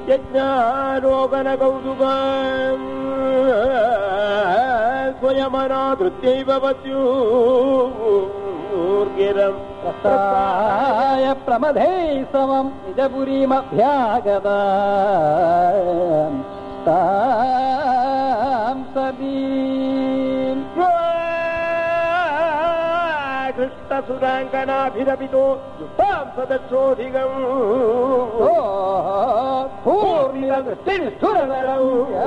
ಯಜ್ಞಾರೋಗನ ಕೌತುಕ ಸ್ವಯಮನಾಧೃತ್ಯೈವ ಪತ್ಯೂರ್ಗಿರಂ ಪ್ರಸಾಯ ಪ್ರಮಧೇ ಸಮಂ ನಿಜಪುರೀಮಭ್ಯಾಗತ ತಾಂ ಸದೀಂ ಕೃಷ್ಣಸುರಾಂಗನಾಭಿರಪಿತೋ ಯುಕ್ತಾಂ ಸದಕ್ಷೋಧಿಗಂ ಪೂರ್ಣಿರದೃಷ್ಟಿನಿಷ್ಠುರನರೌ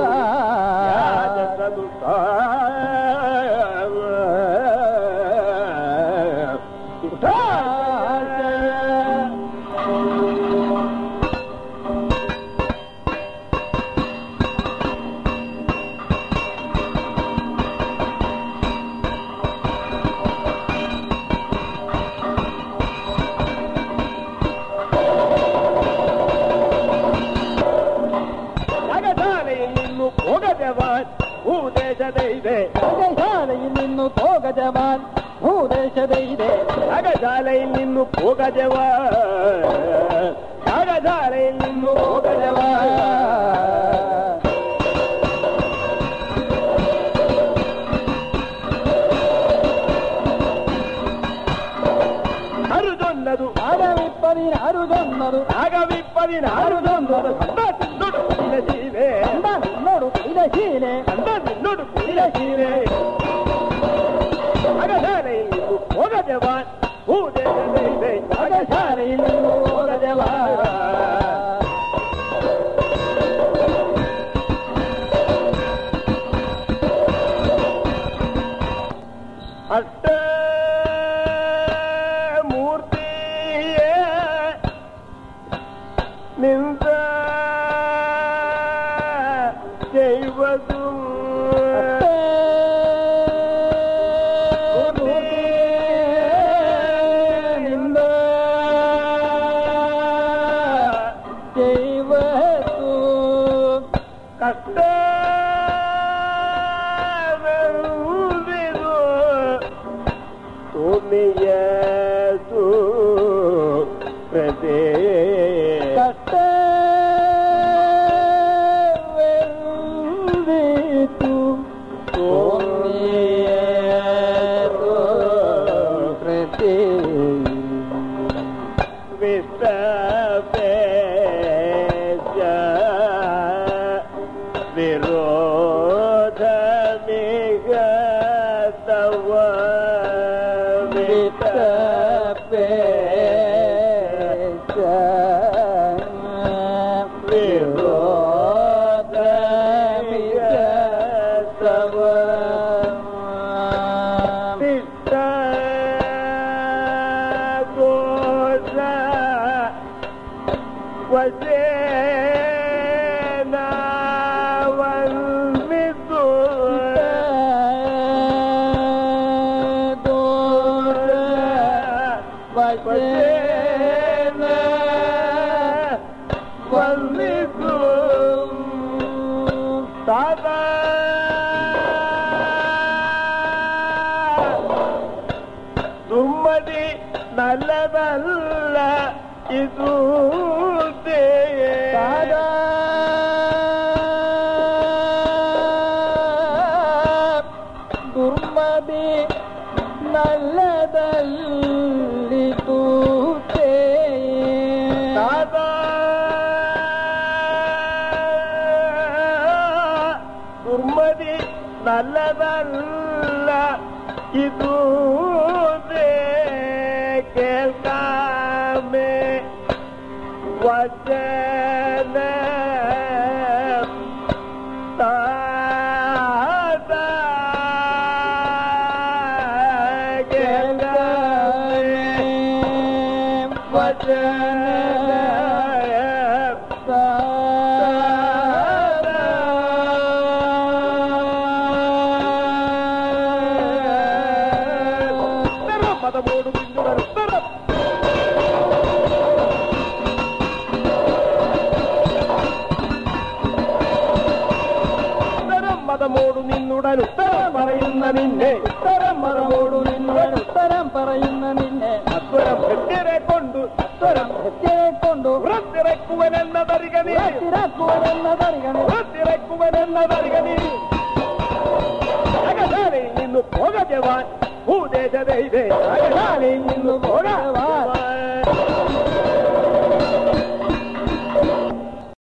ಯಾಗಶಾಲೆಯಲ್ಲಿನ್ನು ಭೋಗ ಜವಾನ್ ಭೂದೇಶದ ಇದೆ ಯಾಗಶಾಲೆಯಲ್ಲಿನ್ನು ಭೋಗ ಜವಾನ್ ಯಾಗಶಾಲೆಯಲ್ಲಿನ್ನು ಭೋಗ ಜವಾನ್ ಅರುದೊಂದದು ಆಗವಿಪ್ಪದಿನ ಅರುದೊಂದದು ಆಗವಿಪ್ಪದಿನ ಅರುದೊಂದದು ಶೀಲೆ ನೋಡು ಶೀಲೆ ನೋಡು ಶೀಲೆ ಯಾಗಶಾಲೆಯಲ್ಲಿನ್ನು ಭೋಗ ಜವಾನ್ ಭೂದೇಶದ ಇದೆ ಯಾಗಶಾಲೆಯಲ್ಲಿನ್ನು ಭೋಗ ಜವಾನ್ ಅಷ್ಟ ಮೂರ್ತಿಯೇ ನಿಂತ ಜೈವದು ನಿಂದ ಜೈವದು ಕಷ್ಟ ತುಮಿಯದು ಪ್ರದೇ ಕಷ್ಟವೆಂದಿತು ತುಮಿಯದು ಪ್ರದೇ ವಿಸ್ತಪೇಜ ವಿರೋಧ ಮಿಗತವ ವಿರೋಧ ಮಿಗತವ ವಿಷ್ಟ ಗೋಷ ವಸೇನಾವನ್ವಿತು ವಸೇನ ವಂದಿತು ತಾತ ದುಮ್ಮದಿ ನಲ್ಲದಲ್ಲ ಇದು ತಾತ ದುರ್ಮದಿ ನಲ್ಲದಲ್ಲಿತು ತಾತ ದುರ್ಮದಿ ನಲ್ಲದಲ್ಲ ಇದು ಕೇಳ್ಕಾಮೆ ವಚನ ತಾತ ಕೇಳ್ಕಾಮೆ ವಚನ ಮದಮೋಡು ಬಿಂದುವರು ಮದಮೋಡು ನಿನ್ನುಡನು ಮರೆಯುನ್ನ ನಿನ್ನೆ സമ്മതമോടു നിന്നവൻ ഉത്തരം പറയുന്ന നിന്നെ അസ്വരം ഭൃത്യരെ കൊണ്ടു അസ്വരം ഹൃത്യയെ കൊണ്ടു പുറത്തിറക്കുവനെന്നതറികണി പുറത്തിറക്കുവനെന്നതറികണി പുറത്തിറക്കുവനെന്നതറികണി അകശാലയിൽ നിന്നു പോക ജവാൻ ഭൂദേശ ദൈവേ അകശാലയിൽ നിന്നു പോക ജവാൻ